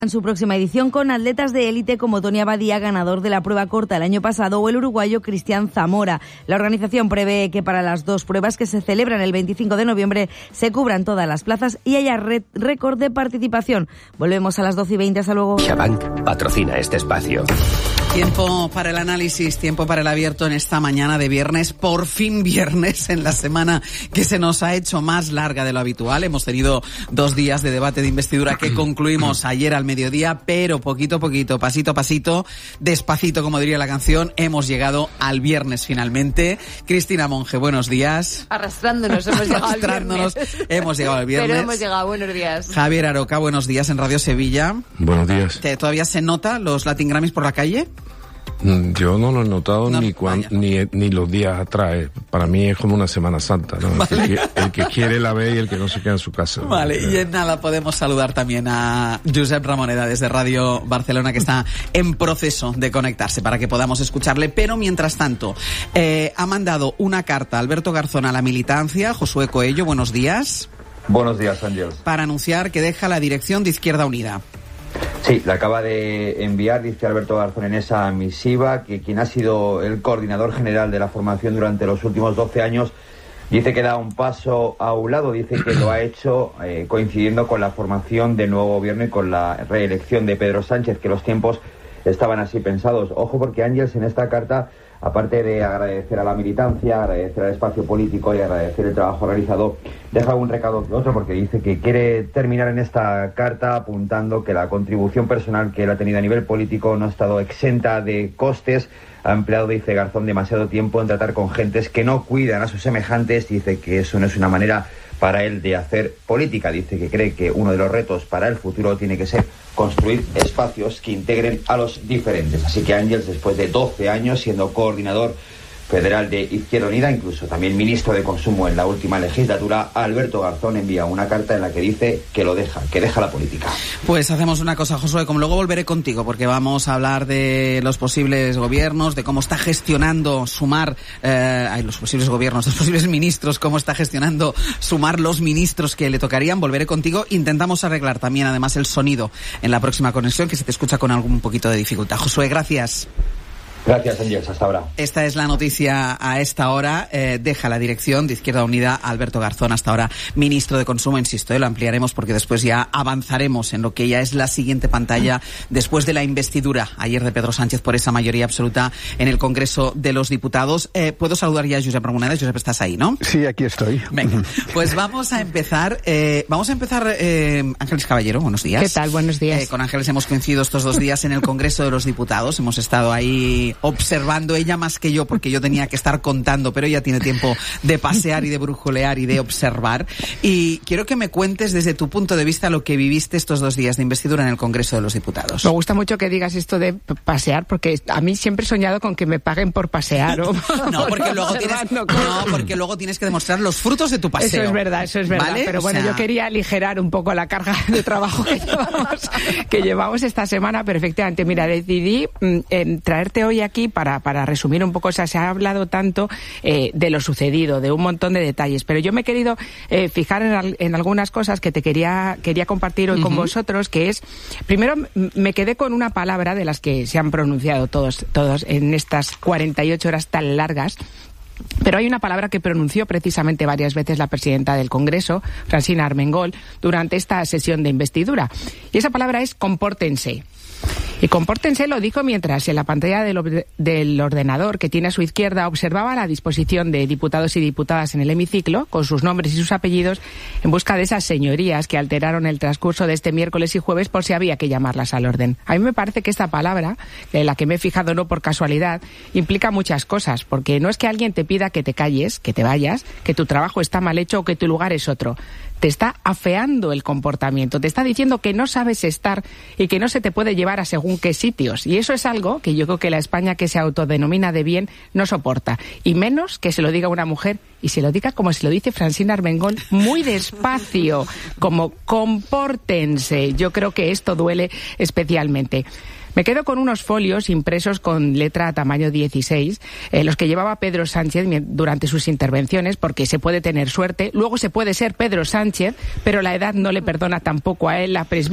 En su próxima edición con atletas de élite como Tony Abadía, ganador de la prueba corta el año pasado, o el uruguayo Cristian Zamora. La organización prevé que para las dos pruebas que se celebran el 25 de noviembre se cubran todas las plazas y haya récord de participación. Volvemos a las 12:20. Hasta luego. CaixaBank patrocina este espacio. Tiempo para el análisis, tiempo para el abierto en esta mañana de viernes, por fin viernes, en la semana que se nos ha hecho más larga de lo habitual. Hemos tenido 2 días de debate de investidura que concluimos ayer al mediodía, pero poquito a poquito, pasito a pasito, despacito, como diría la canción, hemos llegado al viernes finalmente. Cristina Monge, buenos días. Arrastrándonos, hemos llegado al viernes. Hemos llegado al viernes. Pero hemos llegado, buenos días. Javier Aroca, buenos días en Radio Sevilla. Buenos días. ¿Todavía se nota los Latin Grammys por la calle? Yo no lo he notado ni los días atrás. Para mí es como una Semana Santa, ¿no? Vale. El que quiere la ve y el que no se queda en su casa. Vale, y en nada podemos saludar también a Josep Ramoneda desde Radio Barcelona, que está en proceso de conectarse para que podamos escucharle. Pero mientras tanto, ha mandado una carta a Alberto Garzón a la militancia. Josué Coello, buenos días. Buenos días, Ángel. Para anunciar que deja la dirección de Izquierda Unida. Sí, la acaba de enviar, dice Alberto Garzón en esa misiva, que quien ha sido el coordinador general de la formación durante los últimos 12 años, dice que da un paso a un lado, dice que lo ha hecho coincidiendo con la formación del nuevo gobierno y con la reelección de Pedro Sánchez, que los tiempos estaban así pensados. Ojo, porque Ángels en esta carta, aparte de agradecer a la militancia, agradecer al espacio político y agradecer el trabajo realizado, deja un recado que otro, porque dice que quiere terminar en esta carta apuntando que la contribución personal que él ha tenido a nivel político no ha estado exenta de costes. Ha empleado, dice Garzón, demasiado tiempo en tratar con gentes que no cuidan a sus semejantes. Dice que eso no es una manera para él de hacer política. Dice que cree que uno de los retos para el futuro tiene que ser construir espacios que integren a los diferentes. Así que Ángels, después de 12 años siendo coordinador federal de Izquierda Unida, incluso también ministro de Consumo en la última legislatura, Alberto Garzón envía una carta en la que dice que deja la política. Pues hacemos una cosa, Josué, como luego volveré contigo, porque vamos a hablar de los posibles gobiernos, de cómo está gestionando los posibles ministros, cómo está gestionando sumar los ministros que le tocarían. Volveré contigo. Intentamos arreglar también, además, el sonido en la próxima conexión, que se te escucha con algún poquito de dificultad. Josué, gracias. Gracias, Ángels. Hasta ahora. Esta es la noticia a esta hora. Deja la dirección de Izquierda Unida Alberto Garzón, hasta ahora ministro de Consumo. Insisto, lo ampliaremos porque después ya avanzaremos en lo que ya es la siguiente pantalla después de la investidura ayer de Pedro Sánchez por esa mayoría absoluta en el Congreso de los Diputados. Puedo saludar ya a Josep Ramoneda. Josep, estás ahí, ¿no? Sí, aquí estoy. Venga, pues vamos a empezar. Ángeles Caballero, buenos días. ¿Qué tal? Buenos días. Con Ángeles hemos coincidido estos 2 días en el Congreso de los Diputados. Hemos estado ahí observando, ella más que yo, porque yo tenía que estar contando, pero ella tiene tiempo de pasear y de brujulear y de observar. Y quiero que me cuentes desde tu punto de vista lo que viviste estos 2 días de investidura en el Congreso de los Diputados. Me gusta mucho que digas esto de pasear, porque a mí siempre he soñado con que me paguen por pasear. No, porque luego tienes que demostrar los frutos de tu paseo. Eso es verdad. ¿Vale? Pero bueno, yo quería aligerar un poco la carga de trabajo que llevamos esta semana, pero efectivamente, mira, decidí traerte hoy aquí para resumir un poco. O sea, se ha hablado tanto de lo sucedido, de un montón de detalles, pero yo me he querido fijar en algunas cosas que te quería compartir hoy con vosotros, que es, primero me quedé con una palabra de las que se han pronunciado todos en estas 48 horas tan largas. Pero hay una palabra que pronunció precisamente varias veces la presidenta del Congreso, Francina Armengol, durante esta sesión de investidura. Y esa palabra es compórtense. Y compórtense lo dijo mientras en la pantalla del ordenador que tiene a su izquierda observaba la disposición de diputados y diputadas en el hemiciclo, con sus nombres y sus apellidos, en busca de esas señorías que alteraron el transcurso de este miércoles y jueves por si había que llamarlas al orden. A mí me parece que esta palabra, en la que me he fijado no por casualidad, implica muchas cosas, porque no es que alguien te pida que te calles, que te vayas, que tu trabajo está mal hecho o que tu lugar es otro. Te está afeando el comportamiento, te está diciendo que no sabes estar y que no se te puede llevar a según qué sitios. Y eso es algo que yo creo que la España que se autodenomina de bien no soporta. Y menos que se lo diga una mujer, y se lo diga como se lo dice Francina Armengol, muy despacio, como compórtense. Yo creo que esto duele especialmente. Me quedo con unos folios impresos con letra tamaño 16, los que llevaba Pedro Sánchez durante sus intervenciones, porque se puede tener suerte, luego se puede ser Pedro Sánchez, pero la edad no le perdona tampoco a él la presbicia